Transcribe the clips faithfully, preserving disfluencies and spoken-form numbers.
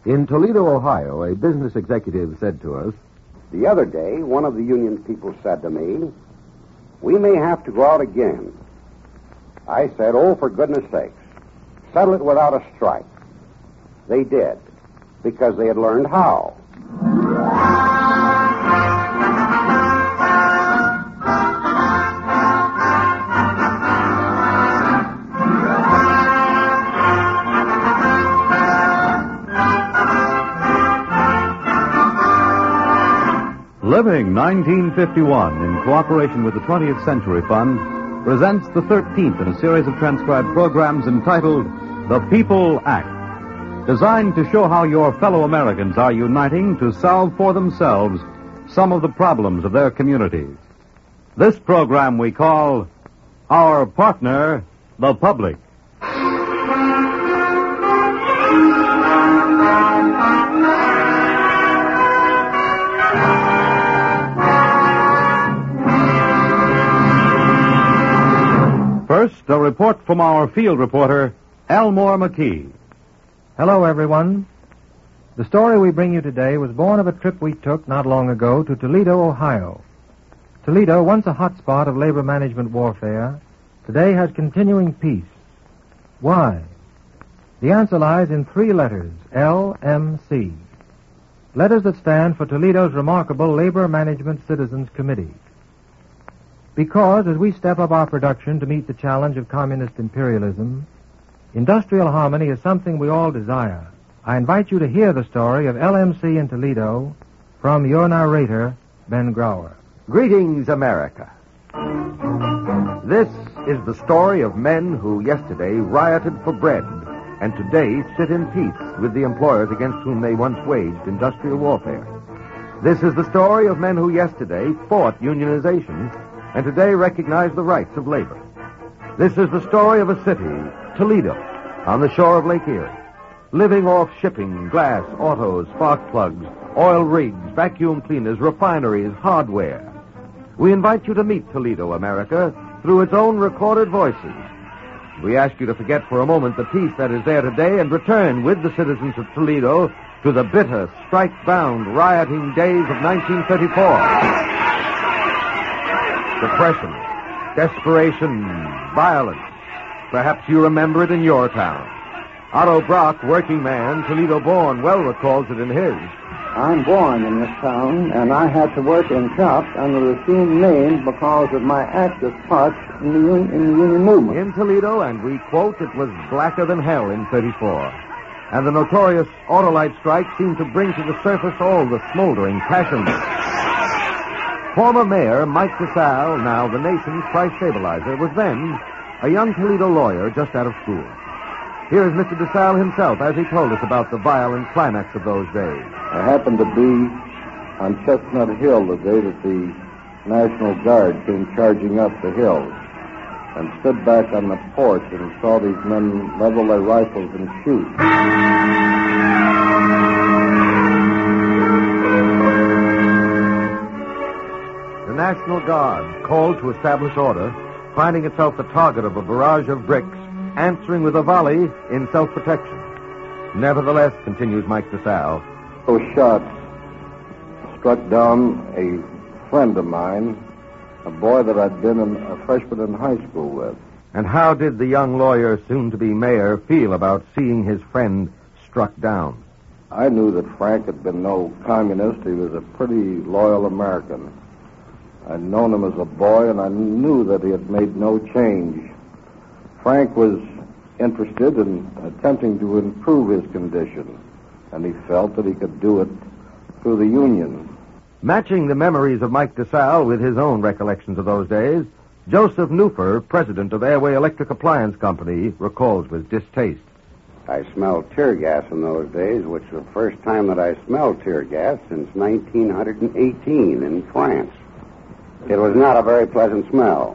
In Toledo, Ohio, a business executive said to us, "The other day, one of the union people said to me, 'We may have to go out again.' I said, 'Oh, for goodness sakes, settle it without a strike.' They did, because they had learned how." Living nineteen fifty-one, in cooperation with the twentieth Century Fund, presents the thirteenth in a series of transcribed programs entitled The People Act, designed to show how your fellow Americans are uniting to solve for themselves some of the problems of their communities. This program we call Our Partner, the Public. First, a report from our field reporter, Elmore McKee. Hello, everyone. The story we bring you today was born of a trip we took not long ago to Toledo, Ohio. Toledo, once a hot spot of labor management warfare, today has continuing peace. Why? The answer lies in three letters, L M C. Letters that stand for Toledo's remarkable Labor Management Citizens Committee. Because as we step up our production to meet the challenge of communist imperialism, industrial harmony is something we all desire. I invite you to hear the story of L M C in Toledo from your narrator, Ben Grauer. "Greetings, America. This is the story of men who yesterday rioted for bread and today sit in peace with the employers against whom they once waged industrial warfare. This is the story of men who yesterday fought unionization and today recognize the rights of labor. This is the story of a city, Toledo, on the shore of Lake Erie, living off shipping, glass, autos, spark plugs, oil rigs, vacuum cleaners, refineries, hardware. We invite you to meet Toledo, America, through its own recorded voices. We ask you to forget for a moment the peace that is there today and return with the citizens of Toledo to the bitter, strike-bound, rioting days of nineteen thirty-four. Depression, desperation, violence. Perhaps you remember it in your town. Otto Brock, working man, Toledo born, well recalls it in his. "I'm born in this town, and I had to work in shops under the assumed name because of my active part in the, un- in the union movement." In Toledo, and we quote, "it was blacker than hell in thirty-four. And the notorious Autolite strike seemed to bring to the surface all the smoldering passions. Former Mayor Mike DeSalle, now the nation's price stabilizer, was then a young Toledo lawyer just out of school. Here is Mister DeSalle himself as he told us about the violent climax of those days. I happened to be on Chestnut Hill the day that the National Guard came charging up the hill, and stood back on the porch and saw these men level their rifles and shoot. The National Guard, called to establish order, finding itself the target of a barrage of bricks, answering with a volley in self-protection. Nevertheless, continues Mike DeSalle, those shots struck down a friend of mine, a boy that I'd been in, a freshman in high school with. And how did the young lawyer, soon-to-be mayor, feel about seeing his friend struck down? I knew that Frank had been no communist. He was a pretty loyal American. I'd known him as a boy, and I knew that he had made no change. Frank was interested in attempting to improve his condition, and he felt that he could do it through the union. Matching the memories of Mike DeSalle with his own recollections of those days, Joseph Newfer, president of Airway Electric Appliance Company, recalls with distaste. I smelled tear gas in those days, which was the first time that I smelled tear gas since nineteen eighteen in France. It was not a very pleasant smell.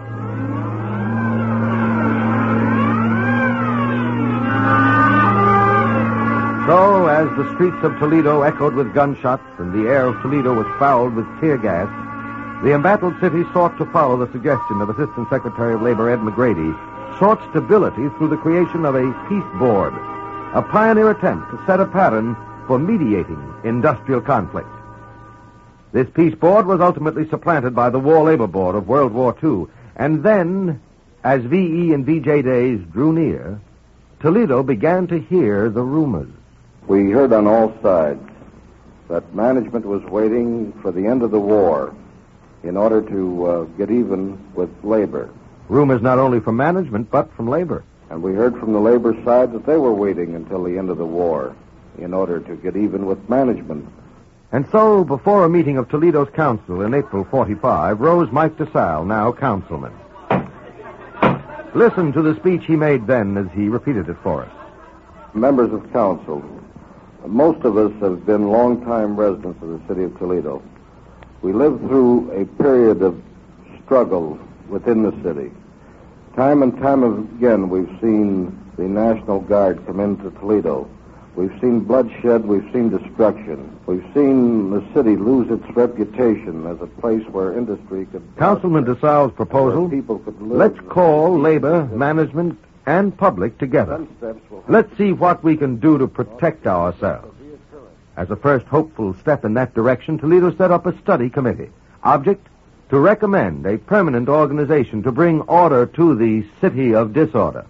So, as the streets of Toledo echoed with gunshots and the air of Toledo was fouled with tear gas, the embattled city sought to follow the suggestion of Assistant Secretary of Labor Ed McGrady, sought stability through the creation of a peace board, a pioneer attempt to set a pattern for mediating industrial conflict. This peace board was ultimately supplanted by the War Labor Board of World War Two, and then, as V E and V J days drew near, Toledo began to hear the rumors. We heard on all sides that management was waiting for the end of the war in order to uh, get even with labor. Rumors not only from management, but from labor. And we heard from the labor side that they were waiting until the end of the war in order to get even with management. And so, before a meeting of Toledo's council in April forty-five, rose Mike DeSalle, now councilman. Listen to the speech he made then as he repeated it for us. Members of council, most of us have been long-time residents of the city of Toledo. We lived through a period of struggle within the city. Time and time again, we've seen the National Guard come into Toledo. We've seen bloodshed. We've seen destruction. We've seen the city lose its reputation as a place where industry could... Councilman DeSalle's proposal, people could live. Let's call labor, management, and public together. Let's see what we can do to protect ourselves. As a first hopeful step in that direction, Toledo set up a study committee. Object, to recommend a permanent organization to bring order to the city of disorder.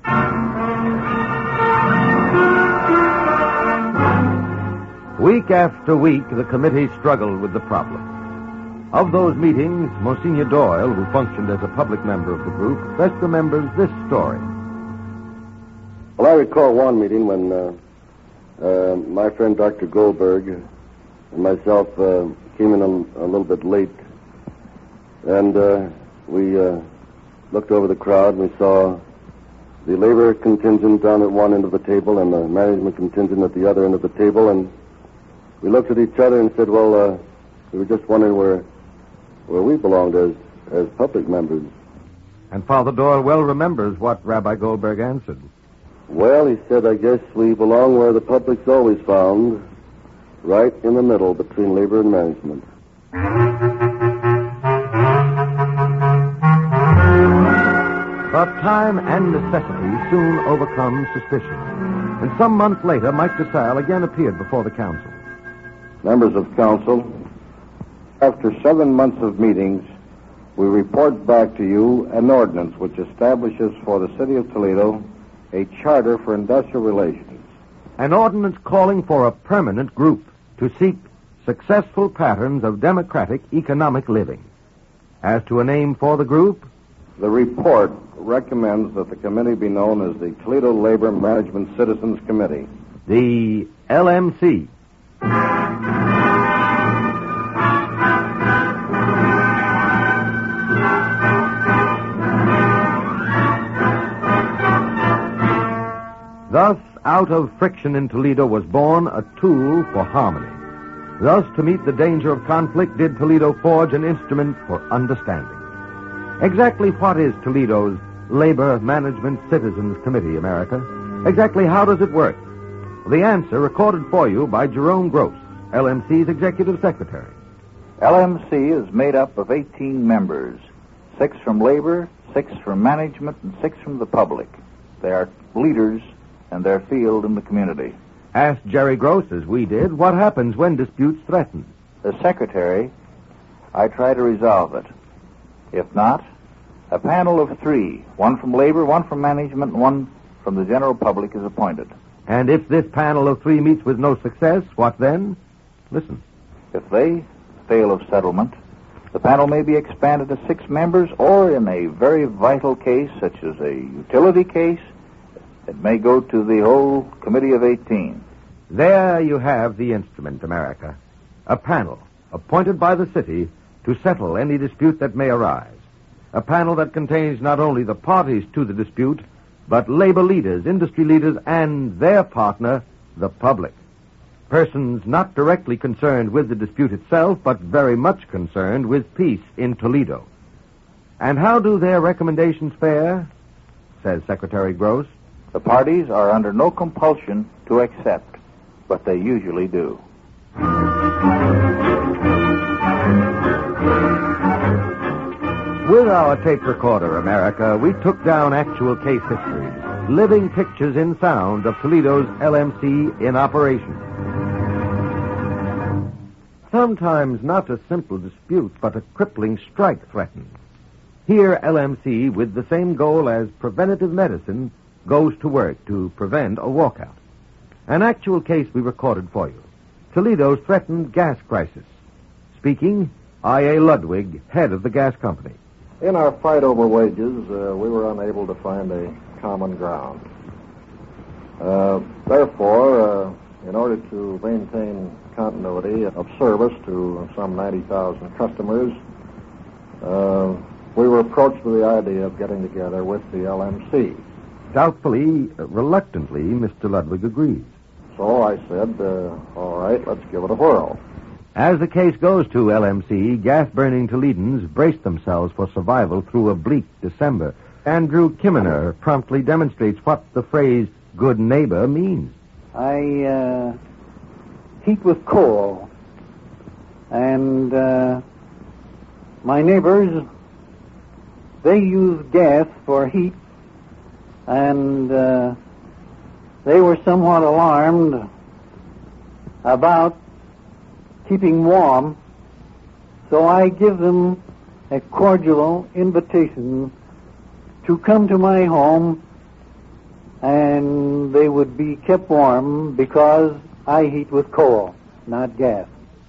Week after week, the committee struggled with the problem. Of those meetings, Monsignor Doyle, who functioned as a public member of the group, best remembers this story. Well, I recall one meeting when uh, uh, my friend Doctor Goldberg and myself uh, came in a, a little bit late, and uh, we uh, looked over the crowd and we saw the labor contingent down at one end of the table and the management contingent at the other end of the table, and we looked at each other and said, well, uh, we were just wondering where where we belonged as, as public members. And Father Doyle well remembers what Rabbi Goldberg answered. Well, he said, I guess we belong where the public's always found, right in the middle between labor and management. But time and necessity soon overcome suspicion. And some months later, Mike DeSalle again appeared before the council. Members of council, after seven months of meetings, we report back to you an ordinance which establishes for the city of Toledo a charter for industrial relations. An ordinance calling for a permanent group to seek successful patterns of democratic economic living. As to a name for the group, the report recommends that the committee be known as the Toledo Labor Management Citizens Committee. The L M C. Thus, out of friction in Toledo was born a tool for harmony. Thus, to meet the danger of conflict, did Toledo forge an instrument for understanding. Exactly what is Toledo's Labor Management Citizens Committee, America? Exactly how does it work? The answer recorded for you by Jerome Gross, L M C's Executive Secretary. L M C is made up of eighteen members, six from labor, six from management, and six from the public. They are leaders in their field in the community. Ask Jerry Gross, as we did, what happens when disputes threaten. As secretary, I try to resolve it. If not, a panel of three, one from labor, one from management, and one from the general public is appointed. And if this panel of three meets with no success, what then? Listen. If they fail of settlement, the panel may be expanded to six members, or in a very vital case, such as a utility case, it may go to the whole committee of eighteen. There you have the instrument, America. A panel appointed by the city to settle any dispute that may arise. A panel that contains not only the parties to the dispute, but labor leaders, industry leaders, and their partner, the public. Persons not directly concerned with the dispute itself, but very much concerned with peace in Toledo. And how do their recommendations fare? Says Secretary Gross. The parties are under no compulsion to accept, but they usually do. With our tape recorder, America, we took down actual case histories, living pictures in sound of Toledo's L M C in operation. Sometimes not a simple dispute, but a crippling strike threatens. Here, L M C, with the same goal as preventative medicine, goes to work to prevent a walkout. An actual case we recorded for you. Toledo's threatened gas crisis. Speaking, I A Ludwig, head of the gas company. In our fight over wages, uh, we were unable to find a common ground. Uh, therefore, uh, in order to maintain continuity of service to some ninety thousand customers, uh, we were approached with the idea of getting together with the L M C. Doubtfully, uh, reluctantly, Mister Ludwig agrees. So I said, uh, all right, let's give it a whirl. As the case goes to L M C, gas-burning Toledans braced themselves for survival through a bleak December. Andrew Kimmener promptly demonstrates what the phrase good neighbor means. I uh, heat with coal, and uh, my neighbors, they use gas for heat, and uh, they were somewhat alarmed about keeping warm, so I give them a cordial invitation to come to my home, and they would be kept warm because I heat with coal, not gas.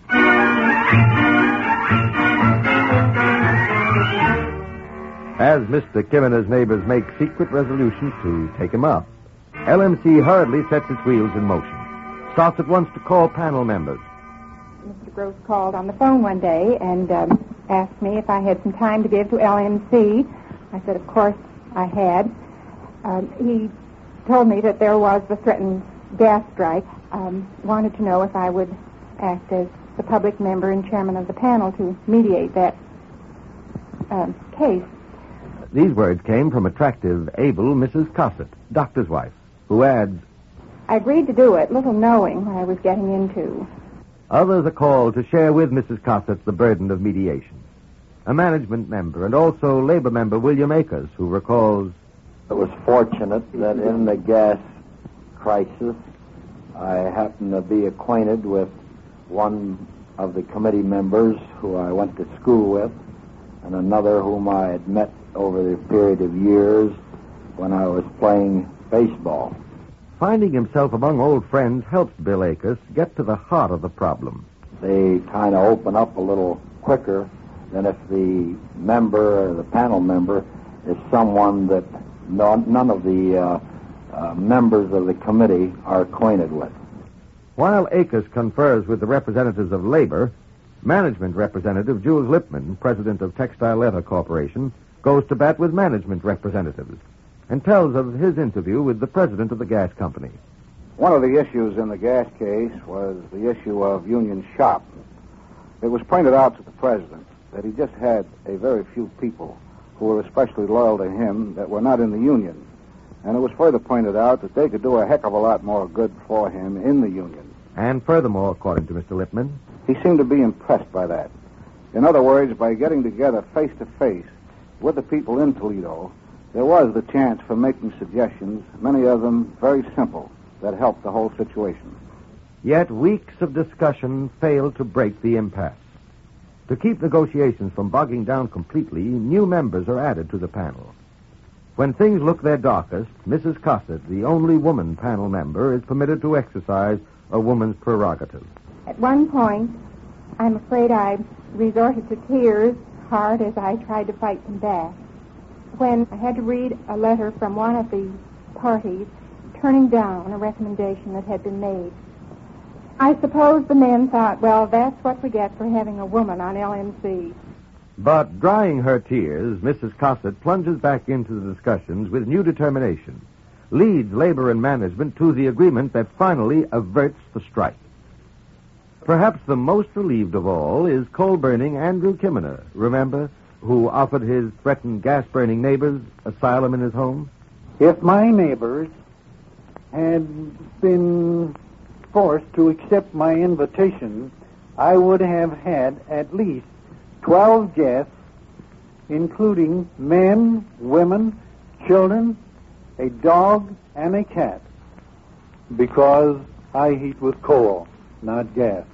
As Mister Kimmener's neighbors make secret resolutions to take him up, L M C hurriedly sets its wheels in motion. Starts at once to call panel members. Mister Gross called on the phone one day and um, asked me if I had some time to give to L M C. I said, of course, I had. Um, he told me that there was the threatened gas strike. Um, wanted to know if I would act as the public member and chairman of the panel to mediate that um, case. These words came from attractive, able Missus Cossett, doctor's wife, who adds, I agreed to do it, little knowing what I was getting into. Others are called to share with Missus Cossett the burden of mediation. A management member and also labor member William Akers, who recalls, It was fortunate that in the gas crisis, I happened to be acquainted with one of the committee members who I went to school with, and another whom I had met over the period of years when I was playing baseball. Finding himself among old friends helps Bill Akers get to the heart of the problem. They kind of open up a little quicker than if the member or the panel member is someone that no, none of the uh, uh, members of the committee are acquainted with. While Akers confers with the representatives of labor, management representative Jules Lipman, president of Textile Leather Corporation, goes to bat with management representatives and tells of his interview with the president of the gas company. One of the issues in the gas case was the issue of union shop. It was pointed out to the president that he just had a very few people who were especially loyal to him that were not in the union. And it was further pointed out that they could do a heck of a lot more good for him in the union. And furthermore, according to Mister Lipman, he seemed to be impressed by that. In other words, by getting together face to face with the people in Toledo, there was the chance for making suggestions, many of them very simple, that helped the whole situation. Yet weeks of discussion failed to break the impasse. To keep negotiations from bogging down completely, new members are added to the panel. When things look their darkest, Missus Cossett, the only woman panel member, is permitted to exercise a woman's prerogative. At one point, I'm afraid I resorted to tears, hard as I tried to fight them back, when I had to read a letter from one of the parties turning down a recommendation that had been made. I suppose the men thought, well, that's what we get for having a woman on L M C. But drying her tears, Missus Cossett plunges back into the discussions with new determination, leads labor and management to the agreement that finally averts the strike. Perhaps the most relieved of all is coal-burning Andrew Kimmener, remember, who offered his threatened gas-burning neighbors asylum in his home? If my neighbors had been forced to accept my invitation, I would have had at least twelve guests, including men, women, children, a dog, and a cat, because I heat with coal, not gas.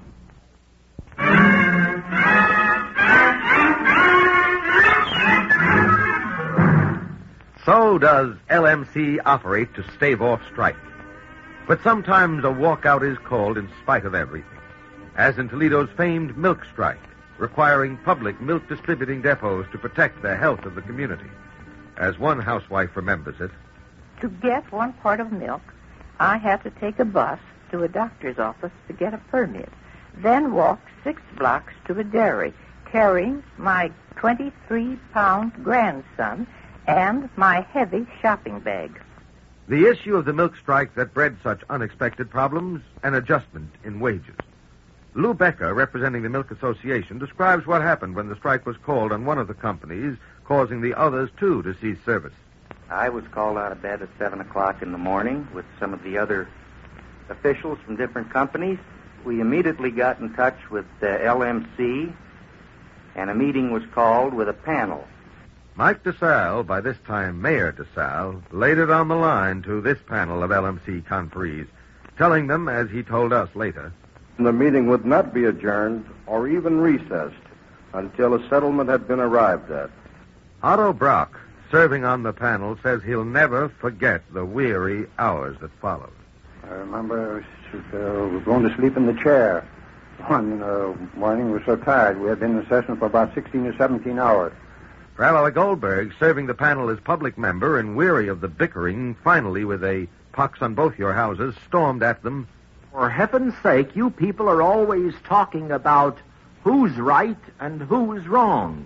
So does L M C operate to stave off strike. But sometimes a walkout is called in spite of everything, as in Toledo's famed milk strike, requiring public milk distributing depots to protect the health of the community. As one housewife remembers it, to get one quart of milk, I had to take a bus to a doctor's office to get a permit, then walk six blocks to a dairy, carrying my twenty-three pound grandson and my heavy shopping bag. The issue of the milk strike that bred such unexpected problems, an adjustment in wages. Lou Becker, representing the Milk Association, describes what happened when the strike was called on one of the companies, causing the others, too, to cease service. I was called out of bed at seven o'clock in the morning with some of the other officials from different companies. We immediately got in touch with uh, L M C, and a meeting was called with a panel. Mike DeSalle, by this time Mayor DeSalle, laid it on the line to this panel of L M C conferees, telling them, as he told us later, the meeting would not be adjourned or even recessed until a settlement had been arrived at. Otto Brock, serving on the panel, says he'll never forget the weary hours that followed. I remember uh, going to sleep in the chair. One uh, morning we were so tired. We had been in session for about sixteen or seventeen hours. Rabbi Goldberg, serving the panel as public member and weary of the bickering, finally, with a pox on both your houses, stormed at them. For heaven's sake, you people are always talking about who's right and who's wrong.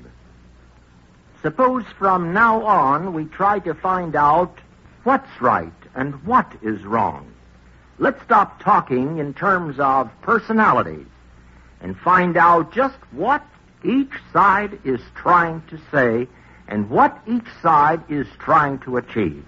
Suppose from now on we try to find out what's right and what is wrong. Let's stop talking in terms of personalities and find out just what each side is trying to say and what each side is trying to achieve.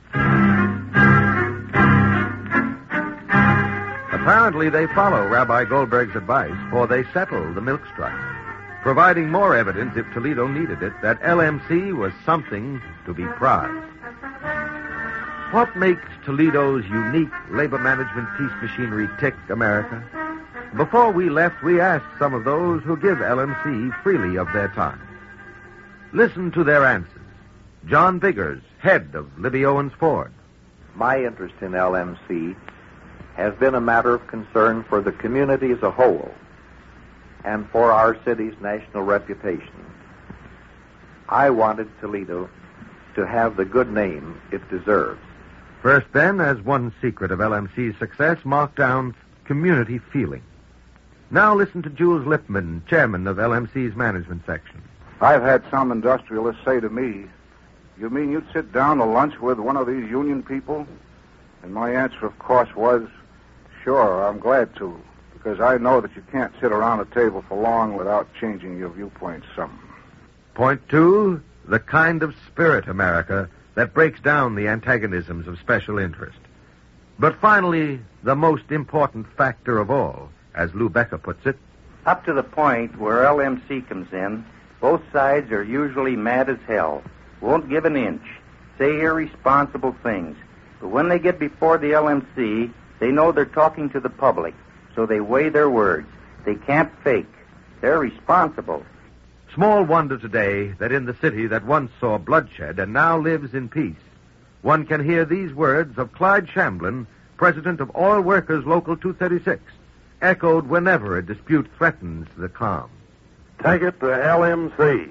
Apparently they follow Rabbi Goldberg's advice, for they settle the milk strike, providing more evidence, if Toledo needed it, that L M C was something to be prized. What makes Toledo's unique labor management peace machinery tick, America? Before we left, we asked some of those who give L M C freely of their time. Listen to their answers. John Biggers, head of Libby Owens Ford. My interest in L M C has been a matter of concern for the community as a whole and for our city's national reputation. I wanted Toledo to have the good name it deserves. First, then, as one secret of L M C's success, mark down community feeling. Now listen to Jules Lipman, chairman of L M C's management section. I've had some industrialists say to me, "You mean you'd sit down to lunch with one of these union people?" And my answer, of course, was, "Sure, I'm glad to, because I know that you can't sit around a table for long without changing your viewpoint some." Point two, the kind of spirit, America, that breaks down the antagonisms of special interest. But finally, the most important factor of all, as Lou Becker puts it, up to the point where L M C comes in, both sides are usually mad as hell, won't give an inch, say irresponsible things. But when they get before the L M C, they know they're talking to the public, so they weigh their words. They can't fake. They're responsible. Small wonder today that in the city that once saw bloodshed and now lives in peace, one can hear these words of Clyde Shamblin, president of Oil Workers Local two thirty-six, echoed whenever a dispute threatens the calm. Take it to L M C.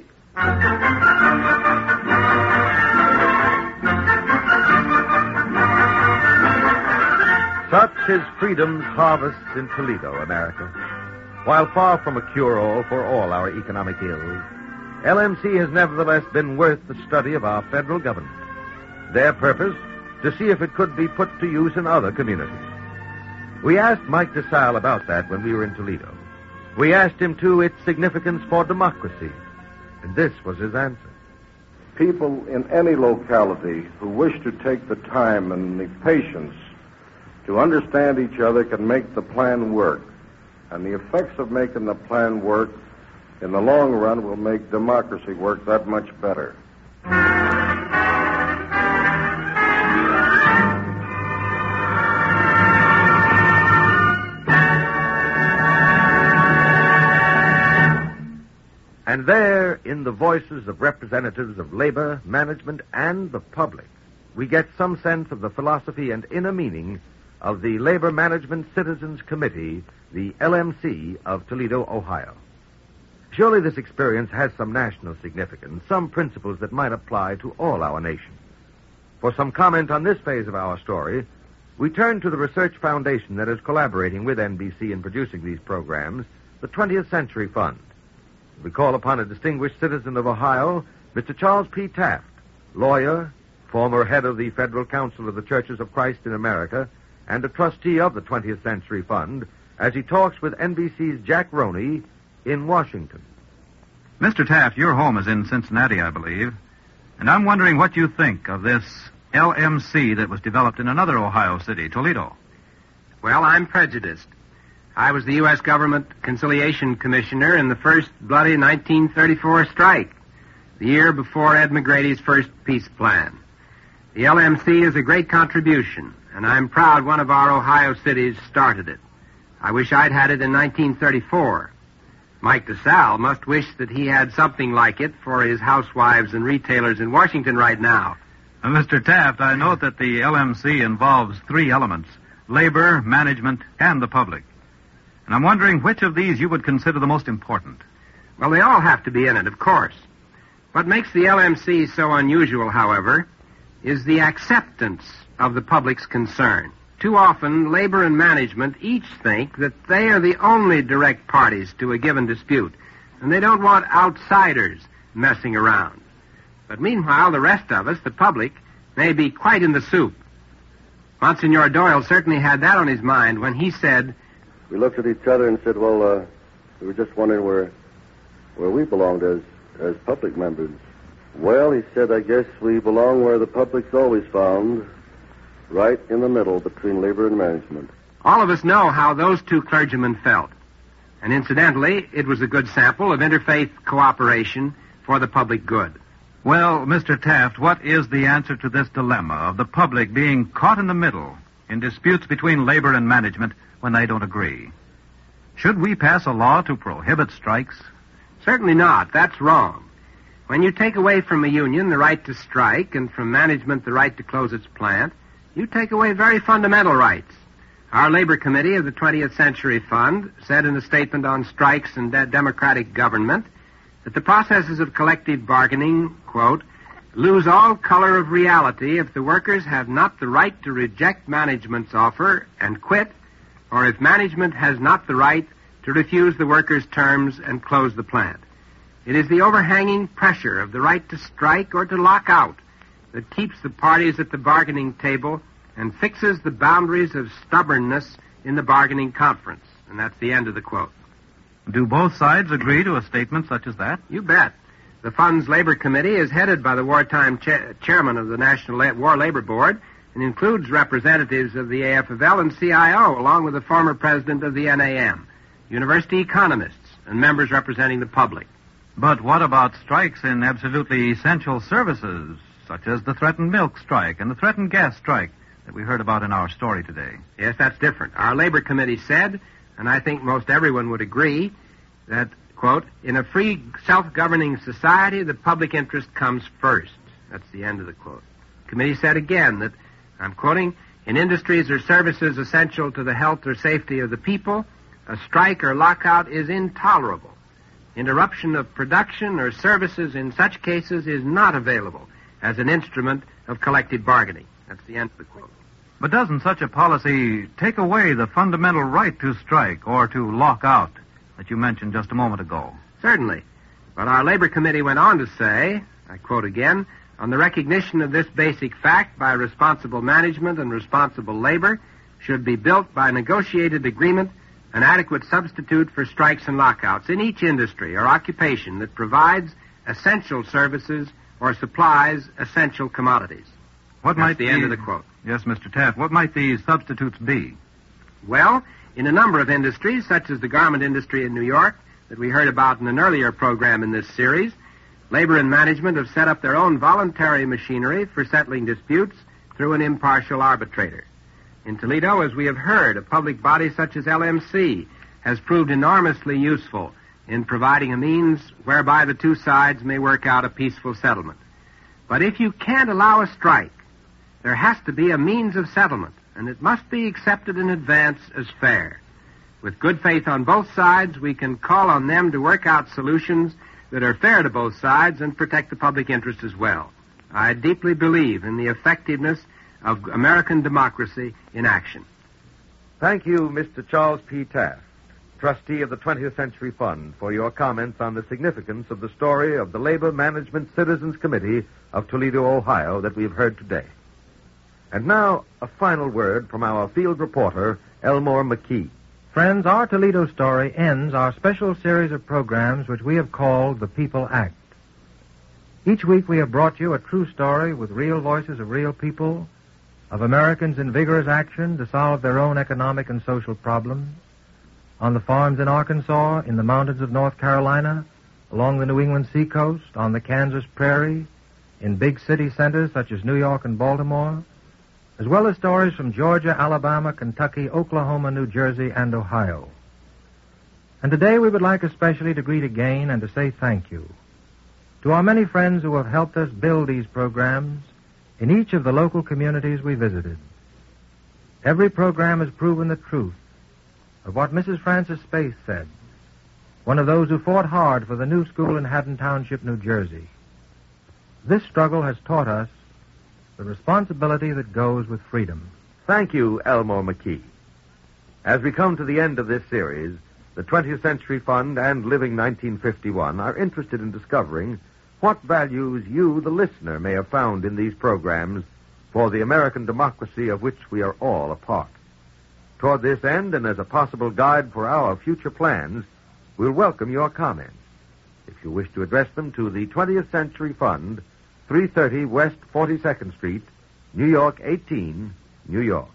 Such is freedom's harvest in Toledo, America. While far from a cure-all for all our economic ills, L M C has nevertheless been worth the study of our federal government. Their purpose, to see if it could be put to use in other communities. We asked Mike DeSalle about that when we were in Toledo. We asked him, too, its significance for democracy. And this was his answer. People in any locality who wish to take the time and the patience to understand each other can make the plan work. And the effects of making the plan work in the long run will make democracy work that much better. And there, in the voices of representatives of labor, management, and the public, we get some sense of the philosophy and inner meaning of the Labor Management Citizens Committee, the L M C of Toledo, Ohio. Surely this experience has some national significance, some principles that might apply to all our nation. For some comment on this phase of our story, we turn to the research foundation that is collaborating with N B C in producing these programs, the twentieth Century Fund. We call upon a distinguished citizen of Ohio, Mister Charles P. Taft, lawyer, former head of the Federal Council of the Churches of Christ in America, and a trustee of the twentieth Century Fund, as he talks with N B C's Jack Roney in Washington. Mister Taft, your home is in Cincinnati, I believe, and I'm wondering what you think of this L M C that was developed in another Ohio city, Toledo. Well, I'm prejudiced. I was the U S Government Conciliation Commissioner in the first bloody nineteen thirty-four strike, the year before Ed McGrady's first peace plan. The L M C is a great contribution, and I'm proud one of our Ohio cities started it. I wish I'd had it in nineteen thirty-four. Mike DeSalle must wish that he had something like it for his housewives and retailers in Washington right now. Uh, Mister Taft, I note that the L M C involves three elements: labor, management, and the public. And I'm wondering which of these you would consider the most important. Well, they all have to be in it, of course. What makes the L M C so unusual, however, is the acceptance of the public's concern. Too often, labor and management each think that they are the only direct parties to a given dispute, and they don't want outsiders messing around. But meanwhile, the rest of us, the public, may be quite in the soup. Monsignor Doyle certainly had that on his mind when he said... We looked at each other and said, well, uh, we were just wondering where where we belonged as, as public members. Well, he said, I guess we belong where the public's always found, right in the middle between labor and management. All of us know how those two clergymen felt. And incidentally, it was a good sample of interfaith cooperation for the public good. Well, Mister Taft, what is the answer to this dilemma of the public being caught in the middle in disputes between labor and management when they don't agree? Should we pass a law to prohibit strikes? Certainly not. That's wrong. When you take away from a union the right to strike and from management the right to close its plant, you take away very fundamental rights. Our Labor Committee of the twentieth Century Fund said in a statement on strikes and de- democratic government that the processes of collective bargaining, quote, lose all color of reality if the workers have not the right to reject management's offer and quit, or if management has not the right to refuse the workers' terms and close the plant. It is the overhanging pressure of the right to strike or to lock out that keeps the parties at the bargaining table and fixes the boundaries of stubbornness in the bargaining conference. And that's the end of the quote. Do both sides agree to a statement such as that? You bet. The Fund's Labor Committee is headed by the wartime cha- chairman of the National La- War Labor Board and includes representatives of the A F L L and C I O, along with the former president of the N A M, university economists, and members representing the public. But what about strikes in absolutely essential services, such as the threatened milk strike and the threatened gas strike that we heard about in our story today? Yes, that's different. Our Labor Committee said, and I think most everyone would agree, that, quote, in a free, self-governing society, the public interest comes first. That's the end of the quote. The committee said again that, I'm quoting, in industries or services essential to the health or safety of the people, a strike or lockout is intolerable. Interruption of production or services in such cases is not available as an instrument of collective bargaining. That's the end of the quote. But doesn't such a policy take away the fundamental right to strike or to lock out that you mentioned just a moment ago? Certainly. But our Labor Committee went on to say, I quote again, on the recognition of this basic fact by responsible management and responsible labor should be built by negotiated agreement an adequate substitute for strikes and lockouts in each industry or occupation that provides essential services or supplies essential commodities. What That's might the these... end of the quote. Yes, Mister Taft. What might these substitutes be? Well, in a number of industries, such as the garment industry in New York, that we heard about in an earlier program in this series, labor and management have set up their own voluntary machinery for settling disputes through an impartial arbitrator. In Toledo, as we have heard, a public body such as L M C has proved enormously useful in providing a means whereby the two sides may work out a peaceful settlement. But if you can't allow a strike, there has to be a means of settlement, and it must be accepted in advance as fair. With good faith on both sides, we can call on them to work out solutions that are fair to both sides and protect the public interest as well. I deeply believe in the effectiveness of American democracy in action. Thank you, Mister Charles P. Taft, trustee of the twentieth Century Fund, for your comments on the significance of the story of the Labor Management Citizens Committee of Toledo, Ohio, that we've heard today. And now, a final word from our field reporter, Elmore McKee. Friends, our Toledo story ends our special series of programs which we have called The People Act. Each week we have brought you a true story with real voices of real people, of Americans in vigorous action to solve their own economic and social problems, on the farms in Arkansas, in the mountains of North Carolina, along the New England seacoast, on the Kansas prairie, in big city centers such as New York and Baltimore, as well as stories from Georgia, Alabama, Kentucky, Oklahoma, New Jersey, and Ohio. And today we would like especially to greet again and to say thank you to our many friends who have helped us build these programs in each of the local communities we visited. Every program has proven the truth of what Missus Frances Spaeth said, one of those who fought hard for the new school in Haddon Township, New Jersey. This struggle has taught us the responsibility that goes with freedom. Thank you, Elmore McKee. As we come to the end of this series, the twentieth Century Fund and Living nineteen fifty-one are interested in discovering what values you, the listener, may have found in these programs for the American democracy of which we are all a part. Toward this end, and as a possible guide for our future plans, we'll welcome your comments. If you wish to address them to the twentieth Century Fund, three thirty West forty-second Street, New York eighteen, New York.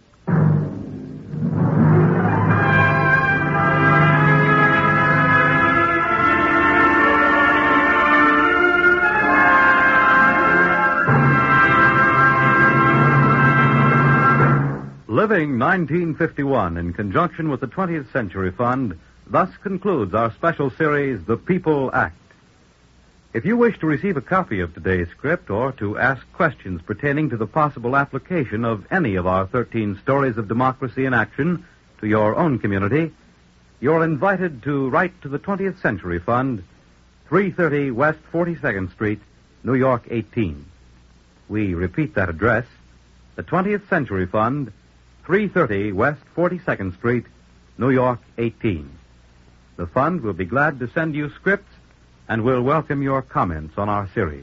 Living nineteen fifty-one, in conjunction with the twentieth Century Fund, thus concludes our special series, The People Act. If you wish to receive a copy of today's script or to ask questions pertaining to the possible application of any of our thirteen stories of democracy in action to your own community, you're invited to write to the twentieth Century Fund, three thirty West forty-second Street, New York eighteen. We repeat that address, the twentieth Century Fund, three thirty West forty-second Street, New York eighteen. The Fund will be glad to send you scripts and will welcome your comments on our series.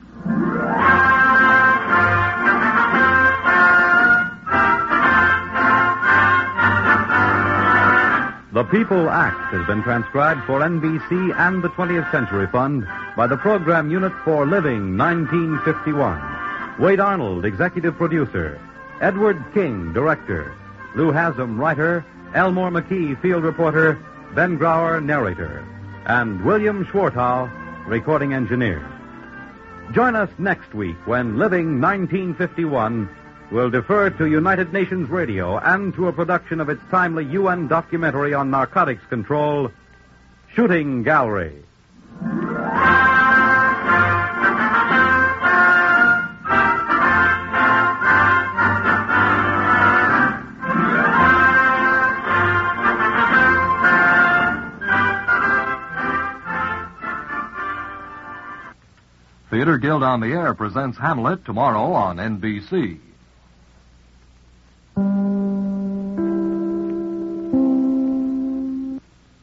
The People Act has been transcribed for N B C and the twentieth Century Fund by the Program Unit for Living nineteen fifty-one. Wade Arnold, executive producer. Edward King, director. Lou Haslam, writer. Elmore McKee, field reporter. Ben Grauer, narrator. And William Schwartau, recording engineer. Join us next week when Living nineteen fifty-one will defer to United Nations Radio and to a production of its timely U N documentary on narcotics control, Shooting Gallery. Theater Guild on the Air presents Hamlet tomorrow on N B C.